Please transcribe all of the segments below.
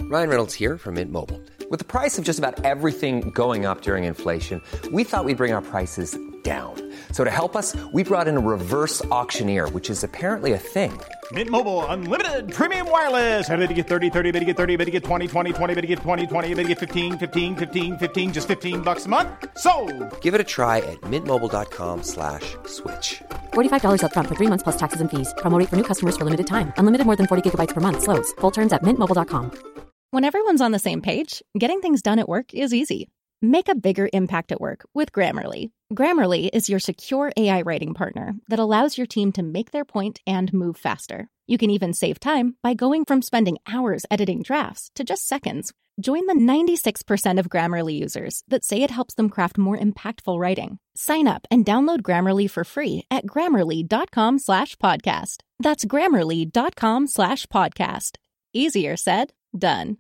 Ryan Reynolds here from Mint Mobile. With the price of just about everything going up during inflation, we thought we'd bring our prices down. So to help us, we brought in a reverse auctioneer, which is apparently a thing. Mint Mobile Unlimited Premium Wireless. How to get 30, 30, bit to get 30, bit to get 20, 20, 20, bit to get 20, 20, bit to get 15, 15, 15, 15, just $15 a month? Sold! Give it a try at mintmobile.com/switch. $45 up front for 3 months plus taxes and fees. Promo rate for new customers for limited time. Unlimited more than 40 gigabytes per month. Slows full terms at mintmobile.com. When everyone's on the same page, getting things done at work is easy. Make a bigger impact at work with Grammarly. Grammarly is your secure AI writing partner that allows your team to make their point and move faster. You can even save time by going from spending hours editing drafts to just seconds. Join the 96% of Grammarly users that say it helps them craft more impactful writing. Sign up and download Grammarly for free at grammarly.com/podcast. That's grammarly.com/podcast. Easier said, done.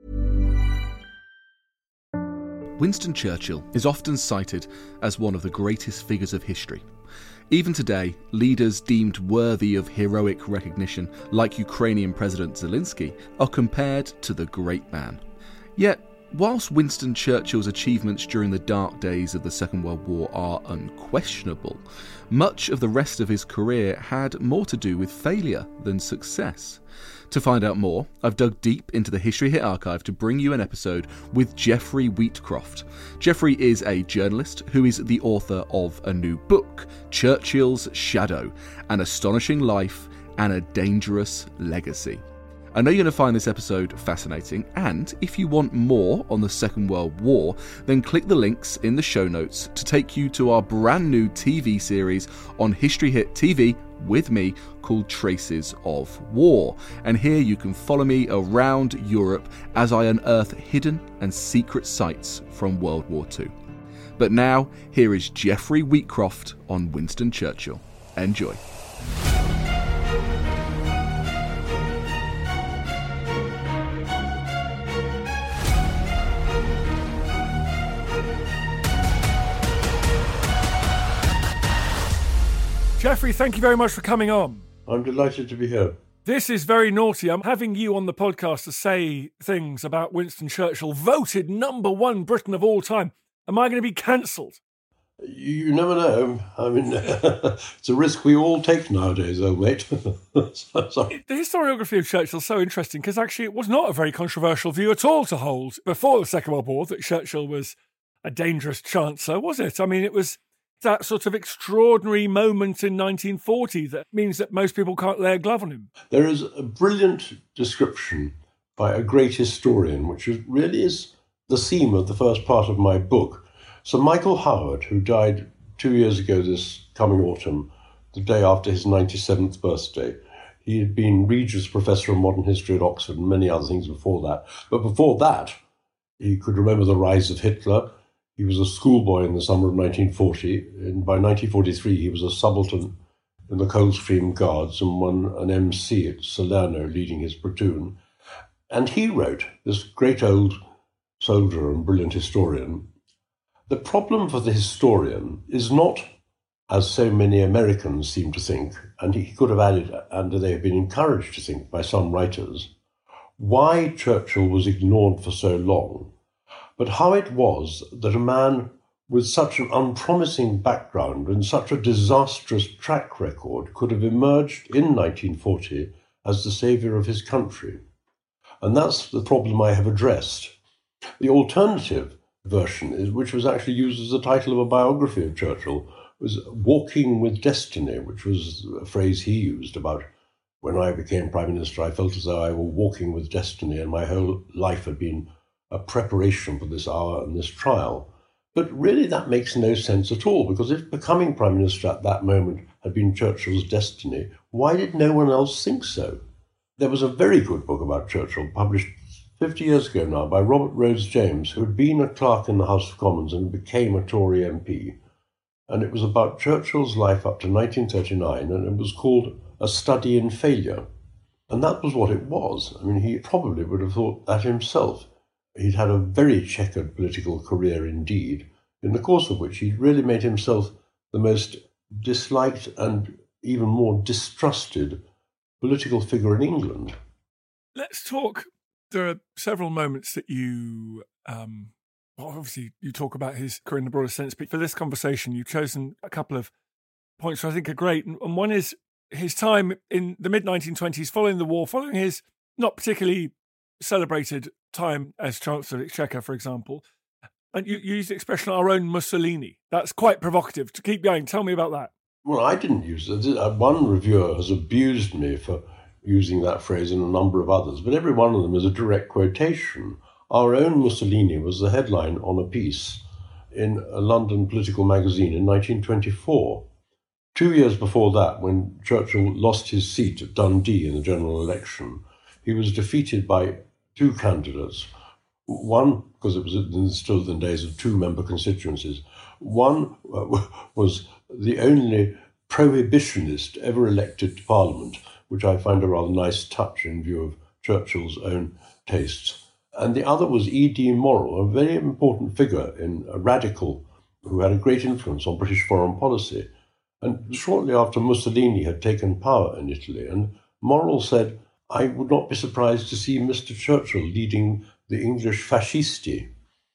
Winston Churchill is often cited as one of the greatest figures of history. Even today, leaders deemed worthy of heroic recognition, like Ukrainian President Zelensky, are compared to the great man. Yet, whilst Winston Churchill's achievements during the dark days of the Second World War are unquestionable, much of the rest of his career had more to do with failure than success. To find out more, I've dug deep into the History Hit archive to bring you an episode with Geoffrey Wheatcroft. Geoffrey is a journalist who is the author of a new book, Churchill's Shadow, An Astonishing Life and a Dangerous Legacy. I know you're going to find this episode fascinating, and if you want more on the Second World War, then click the links in the show notes to take you to our brand new TV series on History Hit TV with me called Traces of War. And here you can follow me around Europe as I unearth hidden and secret sites from World War II. But now, here is Geoffrey Wheatcroft on Winston Churchill. Enjoy. Geoffrey, thank you very much for coming on. I'm delighted to be here. This is very naughty. I'm having you on the podcast to say things about Winston Churchill, voted #1 Briton of all time. Am I going to be cancelled? You never know. I mean, it's a risk we all take nowadays, old mate. Sorry. The historiography of Churchill is so interesting because actually it was not a very controversial view at all to hold before the Second World War that Churchill was a dangerous chancer, was it? I mean, it was that sort of extraordinary moment in 1940 that means that most people can't lay a glove on him. There is a brilliant description by a great historian, which really is the theme of the first part of my book. Sir Michael Howard, who died 2 years ago this coming autumn, the day after his 97th birthday. He had been Regius Professor of Modern History at Oxford and many other things before that. But before that, he could remember the rise of Hitler. He was a schoolboy in the summer of 1940, and by 1943 he was a subaltern in the Coldstream Guards and won an MC at Salerno, leading his platoon. And he wrote, this great old soldier and brilliant historian, the problem for the historian is not, as so many Americans seem to think, and he could have added, and they have been encouraged to think by some writers, why Churchill was ignored for so long, but how it was that a man with such an unpromising background and such a disastrous track record could have emerged in 1940 as the saviour of his country. And that's the problem I have addressed. The alternative version, which was actually used as the title of a biography of Churchill, was Walking with Destiny, which was a phrase he used about when I became Prime Minister, I felt as though I were walking with destiny and my whole life had been a preparation for this hour and this trial. But really that makes no sense at all, because if becoming Prime Minister at that moment had been Churchill's destiny, why did no one else think so? There was a very good book about Churchill, published 50 years ago now, by Robert Rhodes James, who had been a clerk in the House of Commons and became a Tory MP. And it was about Churchill's life up to 1939, and it was called A Study in Failure. And that was what it was. I mean, he probably would have thought that himself. He'd had a very checkered political career indeed, in the course of which he'd really made himself the most disliked and even more distrusted political figure in England. Let's talk There are several moments that you, obviously you talk about his career in the broader sense, but for this conversation, you've chosen a couple of points which I think are great. And one is his time in the mid-1920s, following the war, following his not particularly celebrated time as Chancellor of the Exchequer, for example. And you use the expression, our own Mussolini. That's quite provocative. To keep going, tell me about that. Well, I didn't use it. One reviewer has abused me for using that phrase and a number of others, but every one of them is a direct quotation. Our own Mussolini was the headline on a piece in a London political magazine in 1924. 2 years before that, when Churchill lost his seat at Dundee in the general election, he was defeated by two candidates. One, because it was still the days of two-member constituencies. One was the only prohibitionist ever elected to Parliament, which I find a rather nice touch in view of Churchill's own tastes. And the other was E.D. Morrell, a very important figure, a radical who had a great influence on British foreign policy. And shortly after Mussolini had taken power in Italy, and Morrell said, "I would not be surprised to see Mr. Churchill leading the English fascisti."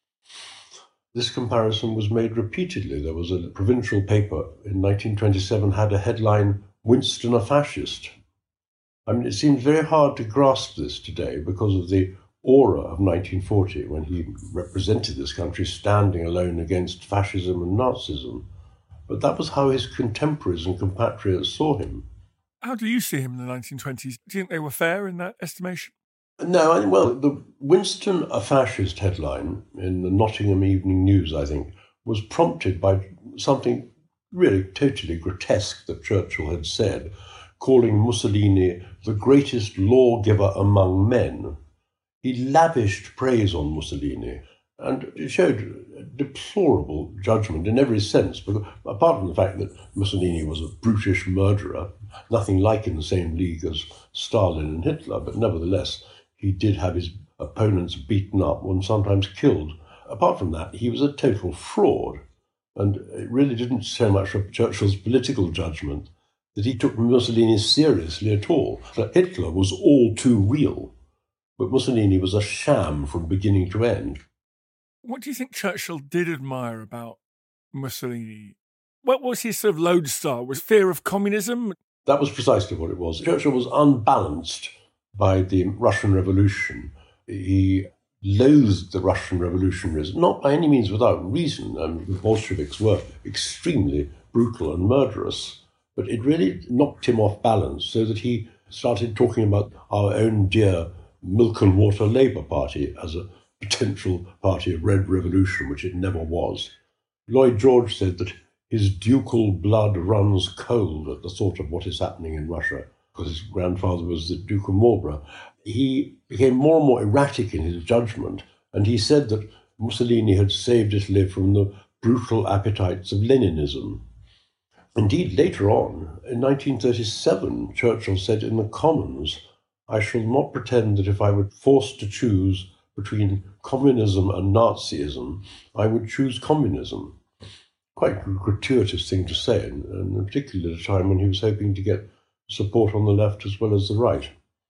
This comparison was made repeatedly. There was a provincial paper in 1927 had a headline, "Winston a fascist." I mean, it seems very hard to grasp this today because of the aura of 1940, when he represented this country standing alone against fascism and Nazism. But that was how his contemporaries and compatriots saw him. How do you see him in the 1920s? Do you think they were fair in that estimation? No, well, the Winston a fascist headline in the Nottingham Evening News, I think, was prompted by something really totally grotesque that Churchill had said, calling Mussolini the greatest lawgiver among men. He lavished praise on Mussolini, and it showed deplorable judgment in every sense, because apart from the fact that Mussolini was a brutish murderer, nothing like in the same league as Stalin and Hitler, but nevertheless, he did have his opponents beaten up and sometimes killed. Apart from that, he was a total fraud, and it really didn't show much of Churchill's political judgment that he took Mussolini seriously at all. That Hitler was all too real, but Mussolini was a sham from beginning to end. What do you think Churchill did admire about Mussolini? What was his sort of lodestar? Was fear of communism? That was precisely what it was. Churchill was unbalanced by the Russian Revolution. He loathed the Russian revolutionaries, not by any means without reason. The Bolsheviks were extremely brutal and murderous, but it really knocked him off balance, so that he started talking about our own dear milk and water Labour Party as a potential party of red revolution, which it never was. Lloyd George said that his ducal blood runs cold at the thought of what is happening in Russia, because his grandfather was the Duke of Marlborough. He became more and more erratic in his judgment, and he said that Mussolini had saved Italy from the brutal appetites of Leninism. Indeed, later on, in 1937, Churchill said in the Commons, "I shall not pretend that if I were forced to choose between communism and Nazism, I would choose communism." Quite a gratuitous thing to say, and particularly at a time when he was hoping to get support on the left as well as the right.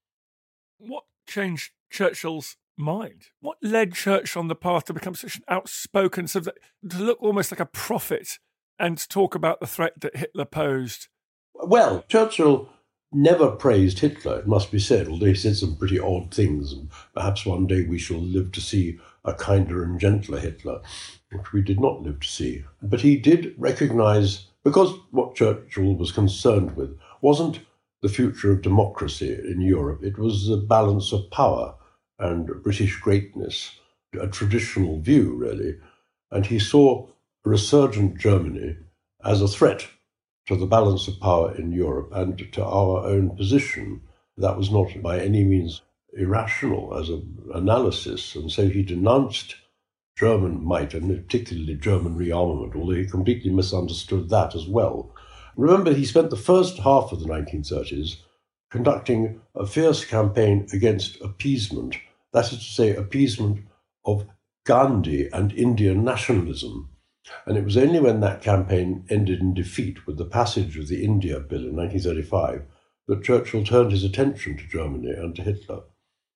What changed Churchill's mind? What led Churchill on the path to become such an outspoken, to look almost like a prophet and to talk about the threat that Hitler posed? Well, Churchill never praised Hitler, it must be said, although he said some pretty odd things, and perhaps one day we shall live to see a kinder and gentler Hitler, which we did not live to see. But he did recognise, because what Churchill was concerned with wasn't the future of democracy in Europe, it was the balance of power and British greatness, a traditional view, really. And he saw a resurgent Germany as a threat to the balance of power in Europe and to our own position. That was not by any means irrational as an analysis, and so he denounced German might, and particularly German rearmament, although he completely misunderstood that as well. Remember, he spent the first half of the 1930s conducting a fierce campaign against appeasement, that is to say, appeasement of Gandhi and Indian nationalism. And it was only when that campaign ended in defeat with the passage of the India Bill in 1935 that Churchill turned his attention to Germany and to Hitler.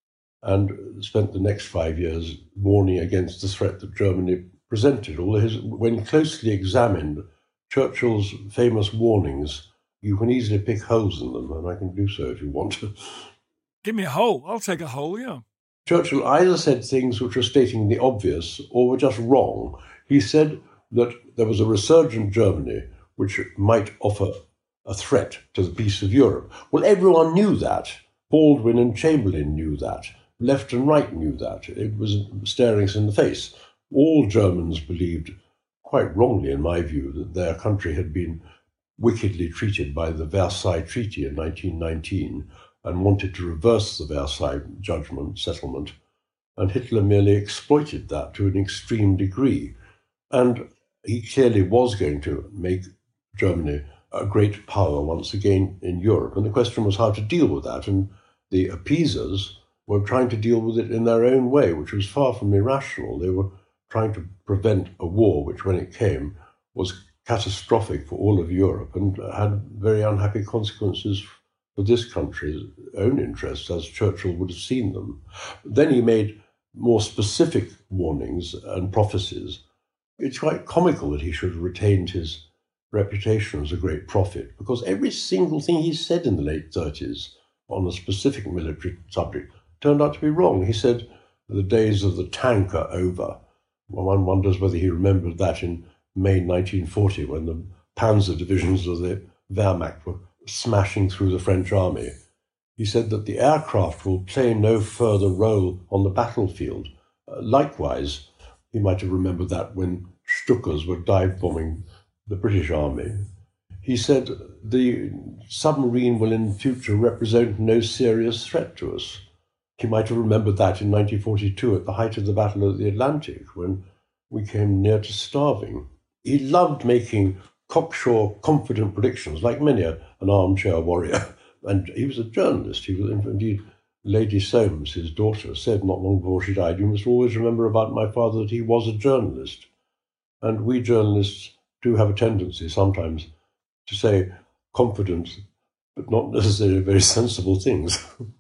and spent the next 5 years warning against the threat that Germany presented. Although when closely examined, Churchill's famous warnings, you can easily pick holes in them, and I can do so if you want to. Give me a hole. I'll take a hole, yeah. Churchill either said things which were stating the obvious or were just wrong. He said that there was a resurgent Germany which might offer a threat to the peace of Europe. Well, everyone knew that. Baldwin and Chamberlain knew that. Left and right knew that. It was staring us in the face. All Germans believed, quite wrongly in my view, that their country had been wickedly treated by the Versailles Treaty in 1919 and wanted to reverse the Versailles settlement, and Hitler merely exploited that to an extreme degree. And he clearly was going to make Germany a great power once again in Europe, and the question was how to deal with that, and the appeasers were trying to deal with it in their own way, which was far from irrational. They were trying to prevent a war which, when it came, was catastrophic for all of Europe and had very unhappy consequences for this country's own interests, as Churchill would have seen them. Then he made more specific warnings and prophecies. It's quite comical that he should have retained his reputation as a great prophet, because every single thing he said in the late 30s on a specific military subject turned out to be wrong. He said the days of the tank are over. One wonders whether he remembered that in May 1940, when the panzer divisions of the Wehrmacht were smashing through the French army. He said that the aircraft will play no further role on the battlefield. Likewise, he might have remembered that when Stukas were dive-bombing the British army. He said the submarine will in future represent no serious threat to us. He might have remembered that in 1942 at the height of the Battle of the Atlantic, when we came near to starving. He loved making cocksure, confident predictions, like many an armchair warrior. And he was a journalist. He was, indeed, Lady Soames, his daughter, said not long before she died, "You must always remember about my father that he was a journalist." And we journalists do have a tendency sometimes to say confident, but not necessarily very sensible things.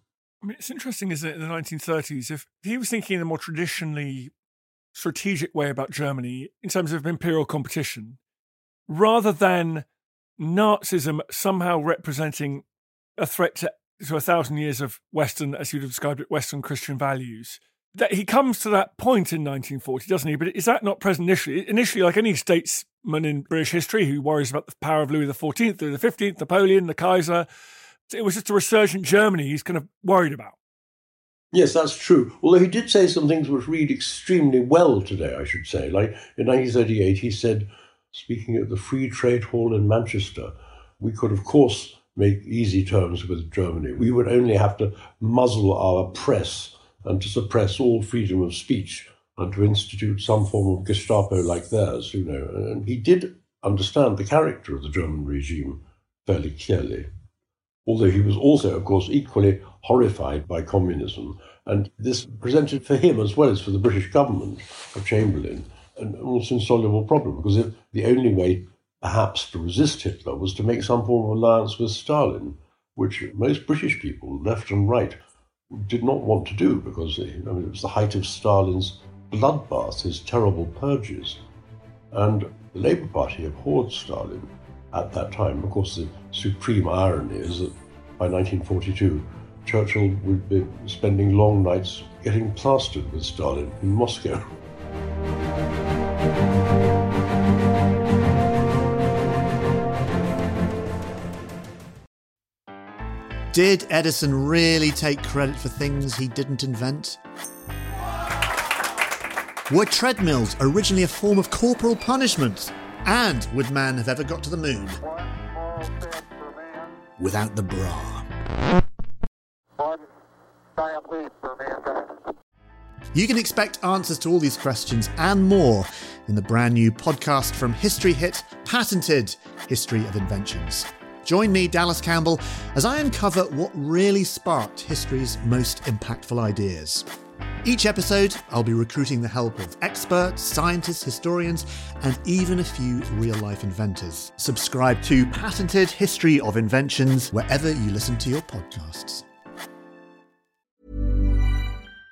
I mean, it's interesting, isn't it, in the 1930s, if he was thinking in a more traditionally strategic way about Germany in terms of imperial competition, rather than Nazism somehow representing a threat to 1,000 years of Western, as you'd have described it, Western Christian values. That he comes to that point in 1940, doesn't he? But is that not present initially? Initially, like any statesman in British history who worries about the power of Louis XIV, Louis XV, Napoleon, the Kaiser, it was just a resurgent Germany he's kind of worried about. Yes, that's true. Although he did say some things which read extremely well today, I should say. Like in 1938, he said, speaking at the Free Trade Hall in Manchester, we could, of course, make easy terms with Germany. We would only have to muzzle our press and to suppress all freedom of speech and to institute some form of Gestapo like theirs, you know. And he did understand the character of the German regime fairly clearly, although he was also, of course, equally horrified by communism. And this presented for him, as well as for the British government of Chamberlain, an almost insoluble problem, because the only way, perhaps, to resist Hitler was to make some form of alliance with Stalin, which most British people, left and right, did not want to do, because it was the height of Stalin's bloodbath, his terrible purges. And the Labour Party abhorred Stalin at that time. Of course, the supreme irony is that by 1942, Churchill would be spending long nights getting plastered with Stalin in Moscow. Did Edison really take credit for things he didn't invent? Were treadmills originally a form of corporal punishment? And would man have ever got to the moon without the bra? You can expect answers to all these questions and more in the brand new podcast from History Hit, Patented History of Inventions. Join me, Dallas Campbell, as I uncover what really sparked history's most impactful ideas. Each episode, I'll be recruiting the help of experts, scientists, historians, and even a few real-life inventors. Subscribe to Patented History of Inventions wherever you listen to your podcasts.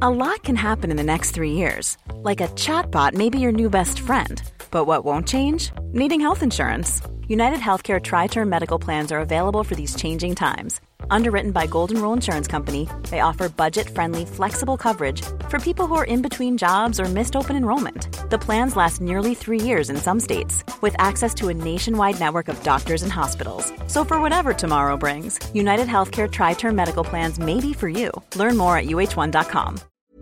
A lot can happen in the next 3 years. Like a chatbot may be your new best friend. But what won't change? Needing health insurance. United Healthcare Tri-Term Medical Plans are available for these changing times. Underwritten by Golden Rule Insurance Company, they offer budget-friendly, flexible coverage for people who are in between jobs or missed open enrollment. The plans last nearly 3 years in some states, with access to a nationwide network of doctors and hospitals. So for whatever tomorrow brings, United Healthcare Tri-Term Medical Plans may be for you. Learn more at uh1.com.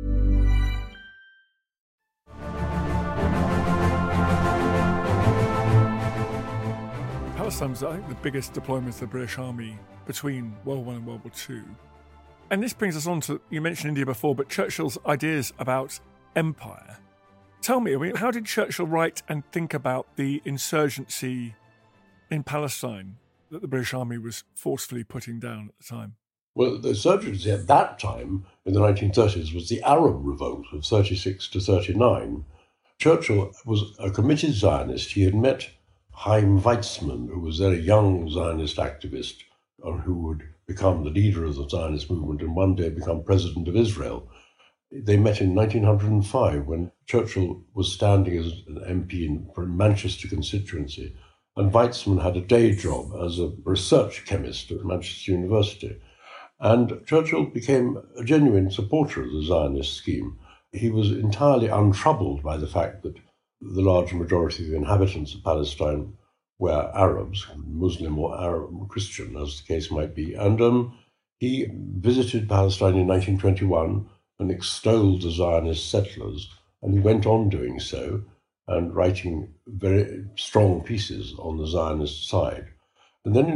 Palestine was, I think, the biggest deployment of the British Army between World War I and World War II. And this brings us on to, you mentioned India before, but Churchill's ideas about empire. Tell me, how did Churchill write and think about the insurgency in Palestine that the British Army was forcefully putting down at the time? Well, the insurgency at that time, in the 1930s, was the Arab Revolt of 36 to 39. Churchill was a committed Zionist. He had met Chaim Weizmann, who was then a young Zionist activist who would become the leader of the Zionist movement and one day become president of Israel. They met in 1905 when Churchill was standing as an MP for Manchester constituency, and Weizmann had a day job as a research chemist at Manchester University. And Churchill became a genuine supporter of the Zionist scheme. He was entirely untroubled by the fact that the large majority of the inhabitants of Palestine were Arabs, Muslim or Arab or Christian, as the case might be. And he visited Palestine in 1921 and extolled the Zionist settlers, and he went on doing so and writing very strong pieces on the Zionist side. And then in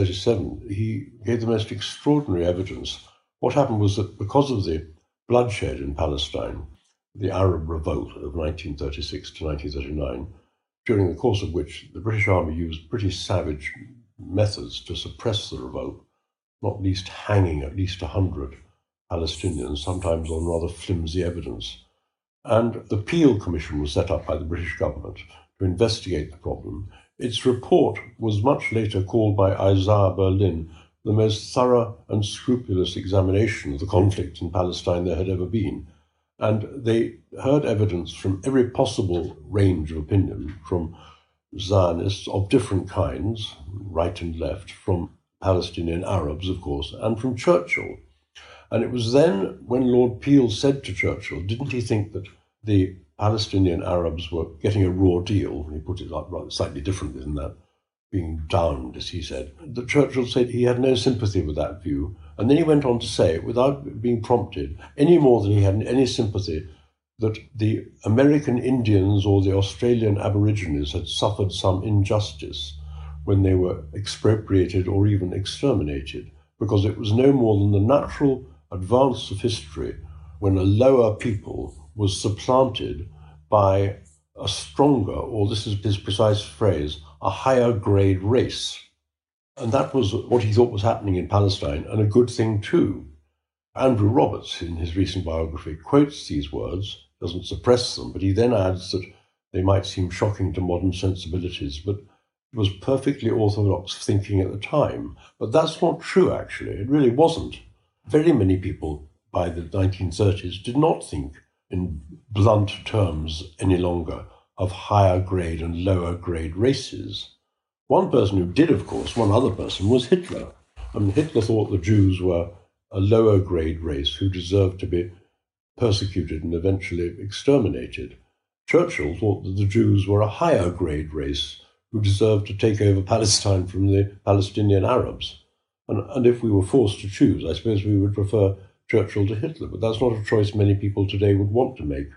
1937, he gave the most extraordinary evidence. What happened was that because of the bloodshed in Palestine, the Arab Revolt of 1936 to 1939, during the course of which the British Army used pretty savage methods to suppress the revolt, not least hanging at least 100 Palestinians, sometimes on rather flimsy evidence. And the Peel Commission was set up by the British government to investigate the problem. Its report was much later called by Isaiah Berlin the most thorough and scrupulous examination of the conflict in Palestine there had ever been. And they heard evidence from every possible range of opinion, from Zionists of different kinds, right and left, from Palestinian Arabs, of course, and from Churchill. And it was then when Lord Peel said to Churchill, didn't he think that the Palestinian Arabs were getting a raw deal? He put it like rather slightly differently than that, being downed, as he said. That Churchill said he had no sympathy with that view. And then he went on to say, without being prompted, any more than he had any sympathy, that the American Indians or the Australian Aborigines had suffered some injustice when they were expropriated or even exterminated, because it was no more than the natural advance of history when a lower people was supplanted by a stronger, or this is his precise phrase, a higher grade race. And that was what he thought was happening in Palestine, and a good thing too. Andrew Roberts, in his recent biography, quotes these words, doesn't suppress them, but he then adds that they might seem shocking to modern sensibilities, but it was perfectly orthodox thinking at the time. But that's not true, actually. It really wasn't. Very many people by the 1930s did not think in blunt terms any longer of higher grade and lower grade races. One person who did, of course, one other person, was Hitler. I mean, Hitler thought the Jews were a lower grade race who deserved to be persecuted and eventually exterminated. Churchill thought that the Jews were a higher grade race who deserved to take over Palestine from the Palestinian Arabs. And if we were forced to choose, I suppose we would prefer Churchill to Hitler, but that's not a choice many people today would want to make.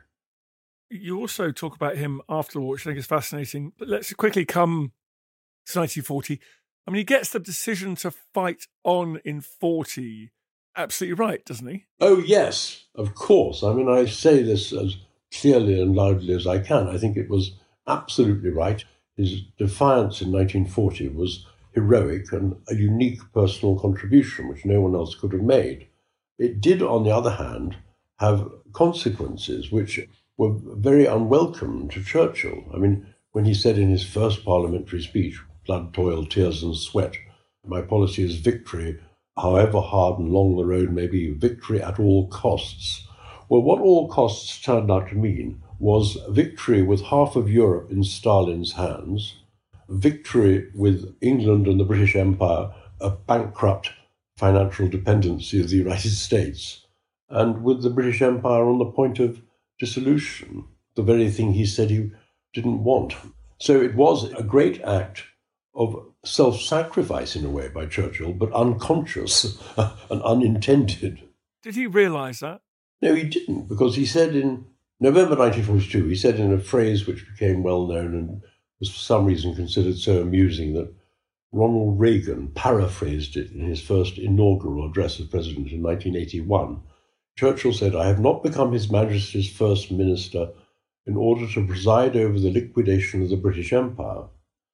You also talk about him after the war, which I think is fascinating. But let's quickly come to 1940. I mean, he gets the decision to fight on in 40 absolutely right, doesn't he? Oh, yes, of course. I mean, I say this as clearly and loudly as I can. I think it was absolutely right. His defiance in 1940 was heroic and a unique personal contribution, which no one else could have made. It did, on the other hand, have consequences which were very unwelcome to Churchill. I mean, when he said in his first parliamentary speech, blood, toil, tears and sweat, my policy is victory, however hard and long the road may be, victory at all costs. Well, what all costs turned out to mean was victory with half of Europe in Stalin's hands, victory with England and the British Empire, a bankrupt financial dependency of the United States, and with the British Empire on the point of dissolution, the very thing he said he didn't want. So it was a great act of self-sacrifice in a way by Churchill, but unconscious and unintended. Did he realise that? No, he didn't, because he said in November 1942, he said in a phrase which became well known and was for some reason considered so amusing that Ronald Reagan paraphrased it in his first inaugural address as president in 1981. Churchill said, "I have not become His Majesty's First Minister in order to preside over the liquidation of the British Empire."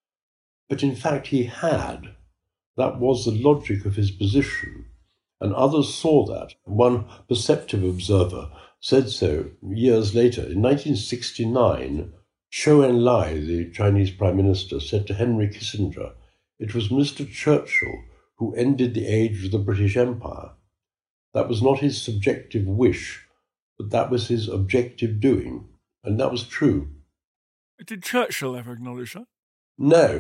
But in fact he had. That was the logic of his position. And others saw that. One perceptive observer said so years later. In 1969, Zhou Enlai, the Chinese Prime Minister, said to Henry Kissinger, "It was Mr. Churchill who ended the age of the British Empire. That was not his subjective wish, but that was his objective doing." And that was true. Did Churchill ever acknowledge that? No.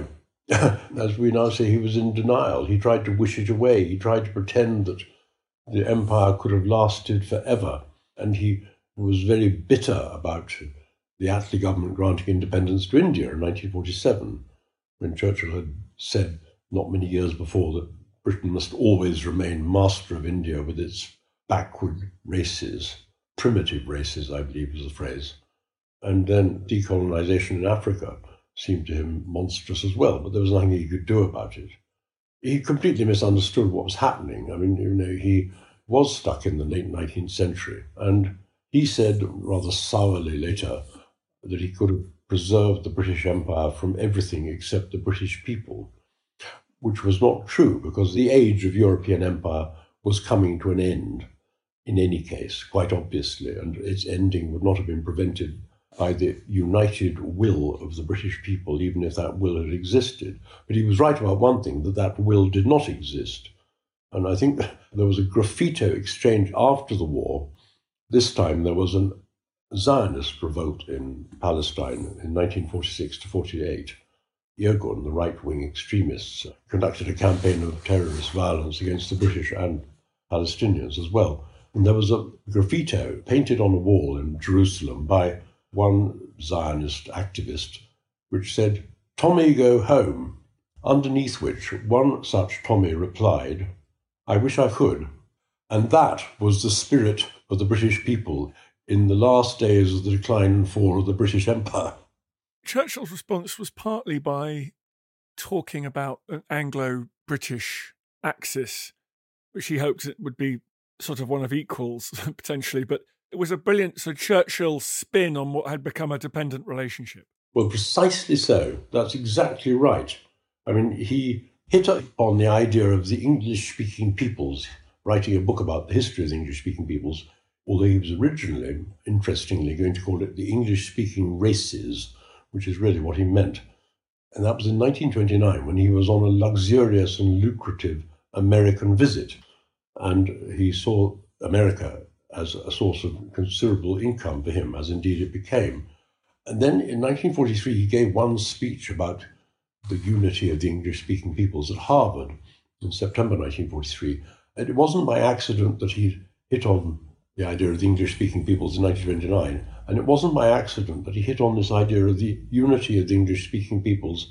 As we now say, he was in denial. He tried to wish it away. He tried to pretend that the empire could have lasted forever. And he was very bitter about the Attlee government granting independence to India in 1947, when Churchill had said not many years before that Britain must always remain master of India with its backward races, primitive races, I believe was the phrase. And then decolonization in Africa seemed to him monstrous as well, but there was nothing he could do about it. He completely misunderstood what was happening. I mean, he was stuck in the late 19th century, and he said rather sourly later that he could have preserved the British Empire from everything except the British people, which was not true, because the age of European empire was coming to an end in any case, quite obviously, and its ending would not have been prevented by the united will of the British people, even if that will had existed. But he was right about one thing, that will did not exist. And I think there was a graffito exchange after the war. This time there was a Zionist revolt in Palestine in 1946 to 48. Irgun, the right-wing extremists, conducted a campaign of terrorist violence against the British and Palestinians as well. And there was a graffito painted on a wall in Jerusalem by one Zionist activist, which said, "Tommy, go home," underneath which one such Tommy replied, "I wish I could." And that was the spirit of the British people in the last days of the decline and fall of the British Empire. Churchill's response was partly by talking about an Anglo-British axis, which he hoped it would be sort of one of equals, potentially, but it was a brilliant Churchill spin on what had become a dependent relationship. Well, precisely so. That's exactly right. I mean, he hit on the idea of the English-speaking peoples, writing a book about the history of the English-speaking peoples, although he was originally, interestingly, going to call it the English-speaking races, which is really what he meant. And that was in 1929, when he was on a luxurious and lucrative American visit. And he saw America as a source of considerable income for him, as indeed it became. And then in 1943, he gave one speech about the unity of the English-speaking peoples at Harvard in September 1943. And it wasn't by accident that he hit on the idea of the English-speaking peoples in 1929, and it wasn't by accident that he hit on this idea of the unity of the English-speaking peoples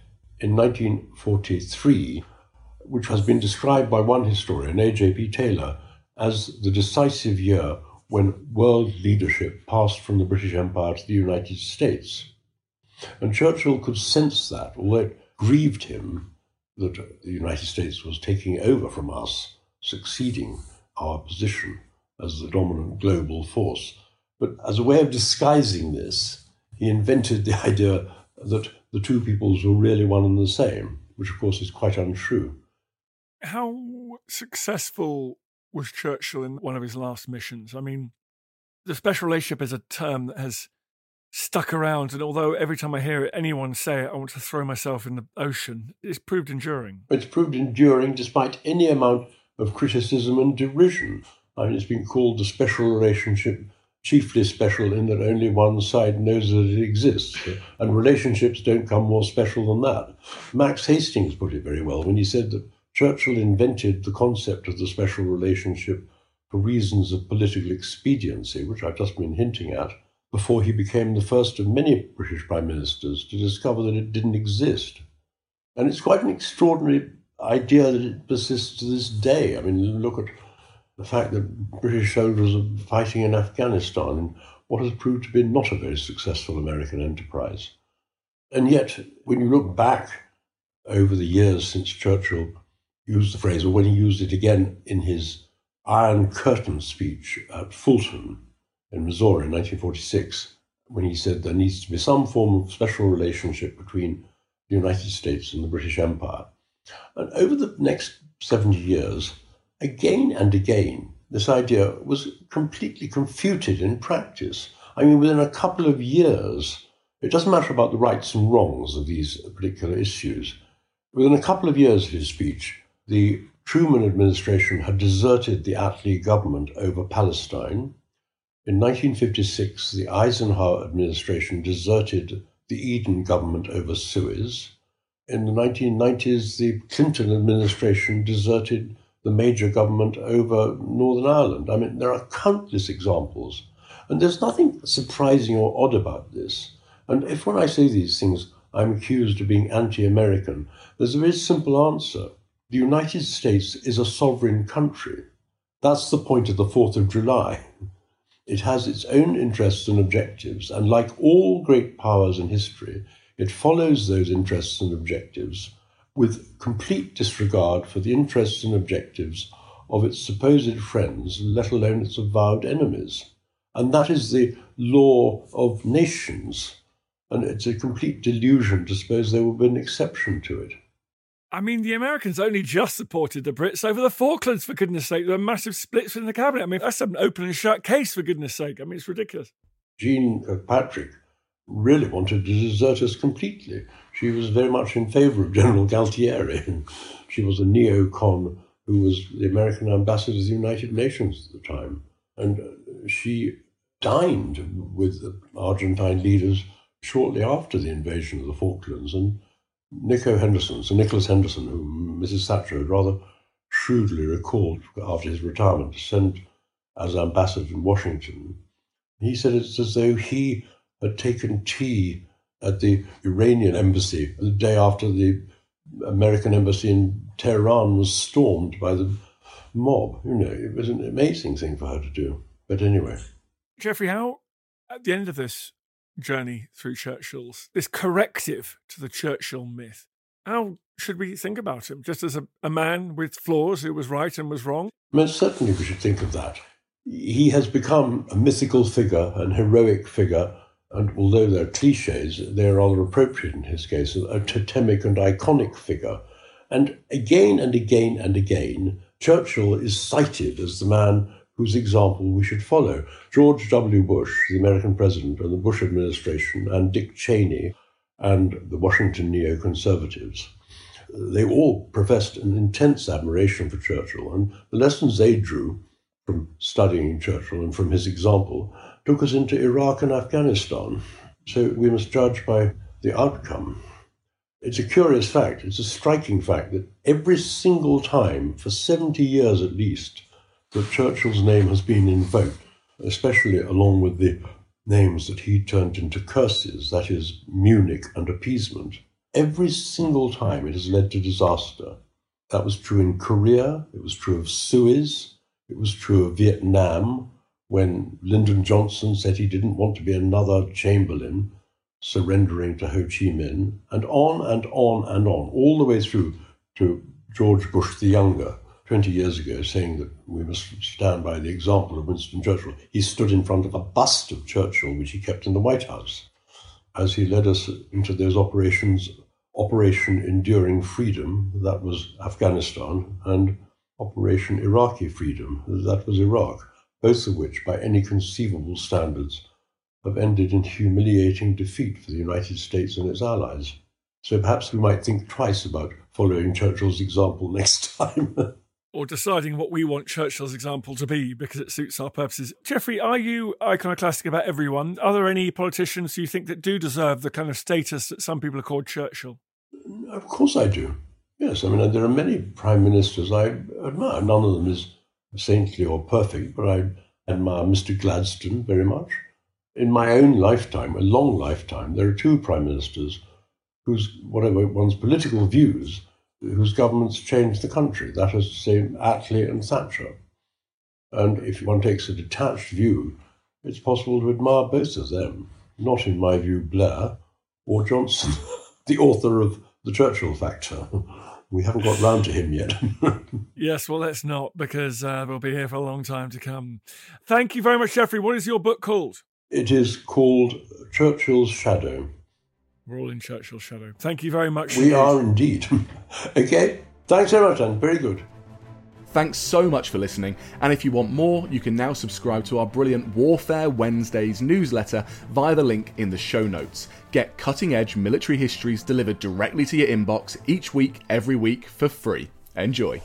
in 1943, which has been described by one historian, A.J.P. Taylor, as the decisive year when world leadership passed from the British Empire to the United States. And Churchill could sense that, although it grieved him that the United States was taking over from us, succeeding our position as the dominant global force. But as a way of disguising this, he invented the idea that the two peoples were really one and the same, which of course is quite untrue. How successful was Churchill in one of his last missions? I mean, the special relationship is a term that has stuck around, and although every time I hear anyone say it, I want to throw myself in the ocean, it's proved enduring. It's proved enduring despite any amount of criticism and derision. I mean, it's been called the special relationship, chiefly special in that only one side knows that it exists. And relationships don't come more special than that. Max Hastings put it very well when he said that Churchill invented the concept of the special relationship for reasons of political expediency, which I've just been hinting at, before he became the first of many British prime ministers to discover that it didn't exist. And it's quite an extraordinary idea that it persists to this day. I mean, look at the fact that British soldiers are fighting in Afghanistan in what has proved to be not a very successful American enterprise. And yet, when you look back over the years since Churchill used the phrase, or when he used it again in his Iron Curtain speech at Fulton in Missouri in 1946, when he said there needs to be some form of special relationship between the United States and the British Empire. And over the next 70 years, again and again, this idea was completely confuted in practice. I mean, within a couple of years, it doesn't matter about the rights and wrongs of these particular issues. Within a couple of years of his speech, the Truman administration had deserted the Attlee government over Palestine. In 1956, the Eisenhower administration deserted the Eden government over Suez. In the 1990s, the Clinton administration deserted the major government over Northern Ireland. I mean, there are countless examples. And there's nothing surprising or odd about this. And if when I say these things, I'm accused of being anti-American, there's a very simple answer. The United States is a sovereign country. That's the point of the 4th of July. It has its own interests and objectives, and like all great powers in history, it follows those interests and objectives with complete disregard for the interests and objectives of its supposed friends, let alone its avowed enemies. And that is the law of nations. And it's a complete delusion to suppose there will be an exception to it. I mean, the Americans only just supported the Brits over the Falklands, for goodness sake. There were massive splits in the cabinet. I mean, that's an open and shut case, for goodness sake. I mean, it's ridiculous. Jean Kirkpatrick really wanted to desert us completely. She was very much in favour of General Galtieri. She was a neocon who was the American ambassador to the United Nations at the time. And she dined with the Argentine leaders shortly after the invasion of the Falklands. And Nicholas Henderson, whom Mrs. Thatcher had rather shrewdly recalled after his retirement to send as ambassador in Washington, he said it's as though he had taken tea at the Iranian embassy the day after the American embassy in Tehran was stormed by the mob. You know, it was an amazing thing for her to do. But anyway. Geoffrey, how, at the end of this journey through Churchill's, this corrective to the Churchill myth, how should we think about him? Just as a man with flaws who was right and was wrong? Most certainly we should think of that. He has become a mythical figure, an heroic figure, and although they're cliches, they're rather appropriate in his case, a totemic and iconic figure. And again and again and again, Churchill is cited as the man whose example we should follow. George W. Bush, the American president, and the Bush administration, and Dick Cheney, and the Washington neoconservatives, they all professed an intense admiration for Churchill, and the lessons they drew from studying Churchill and from his example took us into Iraq and Afghanistan. So we must judge by the outcome. It's a curious fact, it's a striking fact that every single time, for 70 years at least, that Churchill's name has been invoked, especially along with the names that he turned into curses, that is, Munich and appeasement. Every single time it has led to disaster. That was true in Korea, it was true of Suez, it was true of Vietnam, when Lyndon Johnson said he didn't want to be another Chamberlain, surrendering to Ho Chi Minh, and on and on and on, all the way through to George Bush the Younger, 20 years ago, saying that we must stand by the example of Winston Churchill. He stood in front of a bust of Churchill, which he kept in the White House, as he led us into those operations, Operation Enduring Freedom, that was Afghanistan, and Operation Iraqi Freedom, that was Iraq, both of which, by any conceivable standards, have ended in humiliating defeat for the United States and its allies. So perhaps we might think twice about following Churchill's example next time. or deciding what we want Churchill's example to be because it suits our purposes. Geoffrey, are you iconoclastic about everyone? Are there any politicians who you think that do deserve the kind of status that some people accord Churchill? Of course I do. Yes, I mean, there are many prime ministers I admire. None of them is saintly or perfect, but I admire Mr. Gladstone very much. In my own lifetime, a long lifetime, there are two prime ministers whose, whatever one's political views, whose governments changed the country. That is to say, Attlee and Thatcher. And if one takes a detached view, it's possible to admire both of them. Not, in my view, Blair or Johnson, the author of The Churchill Factor. We haven't got round to him yet. Yes, well, let's not, because we'll be here for a long time to come. Thank you very much, Geoffrey. What is your book called? It is called Churchill's Shadow. We're all in Churchill's shadow. Thank you very much. We are indeed. Okay. Thanks very much, Dan. Very good. Thanks so much for listening, and if you want more, you can now subscribe to our brilliant Warfare Wednesdays newsletter via the link in the show notes. Get cutting-edge military histories delivered directly to your inbox each week, every week, for free. Enjoy.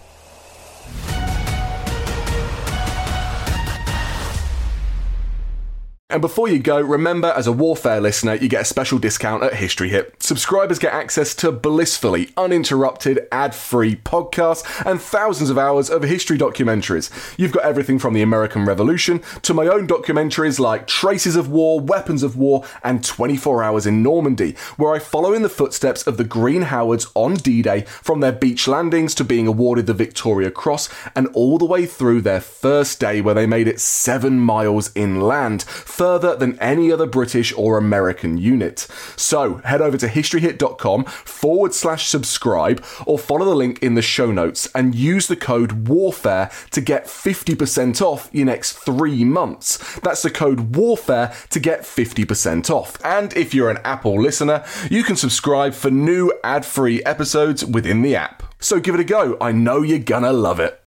And before you go, remember, as a Warfare listener, you get a special discount at History Hit. Subscribers get access to blissfully uninterrupted, ad-free podcasts and thousands of hours of history documentaries. You've got everything from the American Revolution to my own documentaries like Traces of War, Weapons of War, and 24 Hours in Normandy, where I follow in the footsteps of the Green Howards on D-Day, from their beach landings to being awarded the Victoria Cross, and all the way through their first day where they made it 7 miles inland, further than any other British or American unit. So head over to historyhit.com/subscribe or follow the link in the show notes and use the code WARFARE to get 50% off your next 3 months. That's the code WARFARE to get 50% off. And if you're an Apple listener, you can subscribe for new ad-free episodes within the app. So give it a go. I know you're gonna love it.